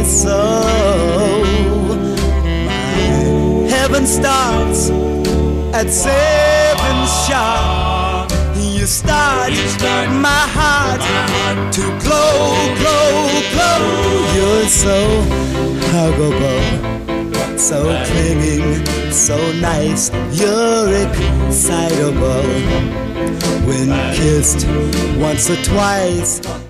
so. My heaven starts at 7 sharp. You start my heart to glow, glow, glow. You're so huggable, so clinging, so nice. You're excitable when kissed once or twice.